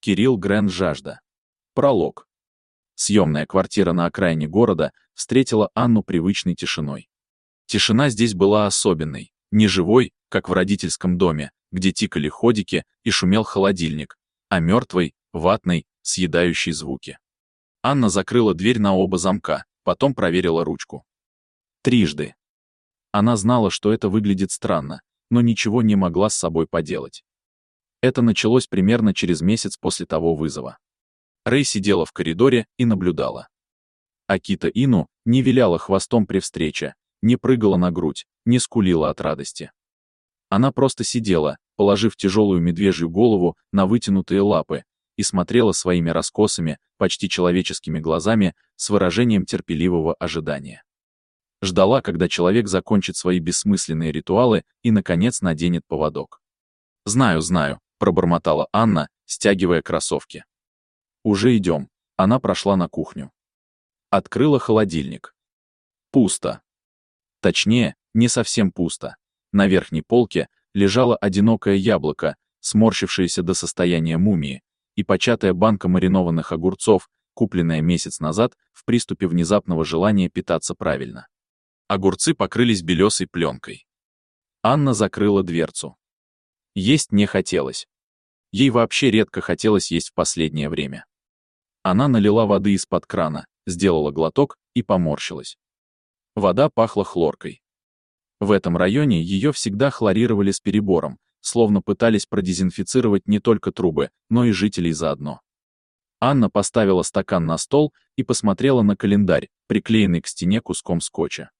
Кирилл Грен жажда. Пролог. Съемная квартира на окраине города встретила Анну привычной тишиной. Тишина здесь была особенной, не живой, как в родительском доме, где тикали ходики и шумел холодильник, а мертвой, ватной, съедающей звуки. Анна закрыла дверь на оба замка, потом проверила ручку. Трижды. Она знала, что это выглядит странно, но ничего не могла с собой поделать. Это началось примерно через месяц после того вызова. Рэй сидела в коридоре и наблюдала. Акита Ину не виляла хвостом при встрече, не прыгала на грудь, не скулила от радости. Она просто сидела, положив тяжелую медвежью голову на вытянутые лапы, и смотрела своими раскосыми, почти человеческими глазами с выражением терпеливого ожидания. Ждала, когда человек закончит свои бессмысленные ритуалы и, наконец, наденет поводок. «Знаю, знаю», — пробормотала Анна, стягивая кроссовки. «Уже идем». Она прошла на кухню. Открыла холодильник. Пусто. Точнее, не совсем пусто. На верхней полке лежало одинокое яблоко, сморщившееся до состояния мумии, и початая банка маринованных огурцов, купленная месяц назад в приступе внезапного желания питаться правильно. Огурцы покрылись белесой пленкой. Анна закрыла дверцу. Есть не хотелось. Ей вообще редко хотелось есть в последнее время. Она налила воды из-под крана, сделала глоток и поморщилась. Вода пахла хлоркой. В этом районе ее всегда хлорировали с перебором, словно пытались продезинфицировать не только трубы, но и жителей заодно. Анна поставила стакан на стол и посмотрела на календарь, приклеенный к стене куском скотча.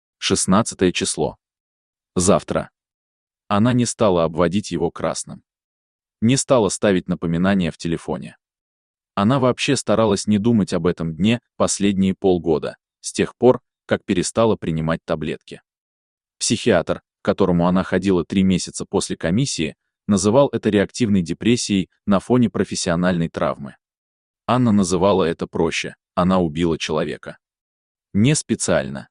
16 число. Завтра. Она не стала обводить его красным. Не стала ставить напоминания в телефоне. Она вообще старалась не думать об этом дне последние полгода, с тех пор, как перестала принимать таблетки. Психиатр, к которому она ходила 3 месяца после комиссии, называл это реактивной депрессией на фоне профессиональной травмы. Анна называла это проще: она убила человека. Не специально.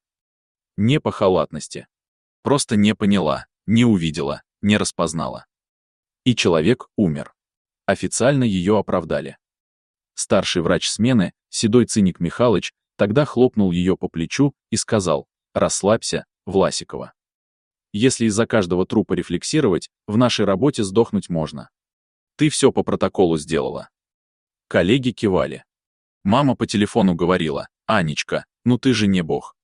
Не по халатности. Просто не поняла, не увидела, не распознала. И человек умер. Официально ее оправдали. Старший врач смены, седой циник Михалыч, тогда хлопнул ее по плечу и сказал: «Расслабься, Власикова. Если из-за каждого трупа рефлексировать, в нашей работе сдохнуть можно. Ты все по протоколу сделала». Коллеги кивали. Мама по телефону говорила: «Анечка, ну ты же не бог».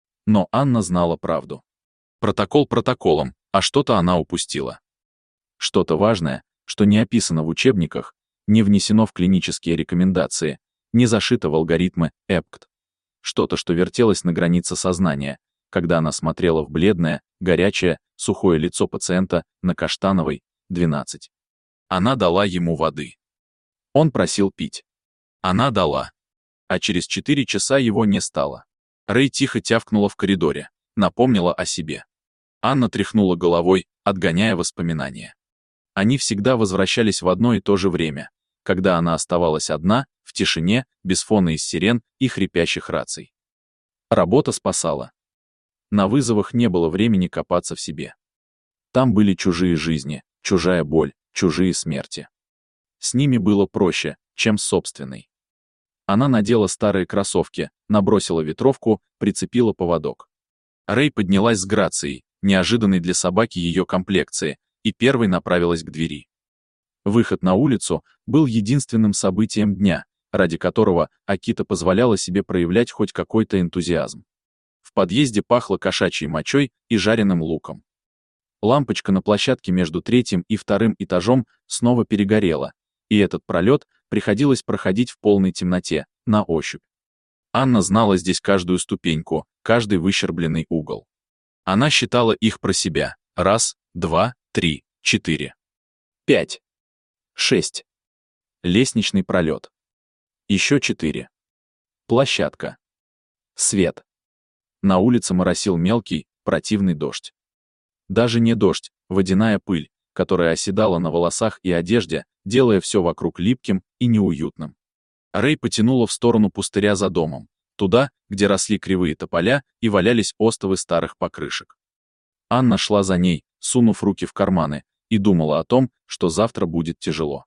Но Анна знала правду. Протокол протоколом, а что-то она упустила. Что-то важное, что не описано в учебниках, не внесено в клинические рекомендации, не зашито в алгоритмы ЭПКТ. Что-то, что вертелось на границе сознания, когда она смотрела в бледное, горячее, сухое лицо пациента на Каштановой, 12. Она дала ему воды. Он просил пить. Она дала. А через 4 часа его не стало. Рэй тихо тявкнула в коридоре, напомнила о себе. Анна тряхнула головой, отгоняя воспоминания. Они всегда возвращались в одно и то же время, когда она оставалась одна, в тишине, без фона из сирен и хрипящих раций. Работа спасала. На вызовах не было времени копаться в себе. Там были чужие жизни, чужая боль, чужие смерти. С ними было проще, чем с собственной. Она надела старые кроссовки, набросила ветровку, прицепила поводок. Рэй поднялась с грацией, неожиданной для собаки ее комплекции, и первой направилась к двери. Выход на улицу был единственным событием дня, ради которого Акита позволяла себе проявлять хоть какой-то энтузиазм. В подъезде пахло кошачьей мочой и жареным луком. Лампочка на площадке между 3-м и 2-м этажом снова перегорела, и этот пролет приходилось проходить в полной темноте, на ощупь. Анна знала здесь каждую ступеньку, каждый выщербленный угол. Она считала их про себя. 1, 2, 3, 4, 5, 6. Лестничный пролет. Еще 4. Площадка. Свет. На улице моросил мелкий, противный дождь. Даже не дождь, водяная пыль, которая оседала на волосах и одежде, делая все вокруг липким и неуютным. Рэй потянула в сторону пустыря за домом, туда, где росли кривые тополя и валялись остовы старых покрышек. Анна шла за ней, сунув руки в карманы, и думала о том, что завтра будет тяжело.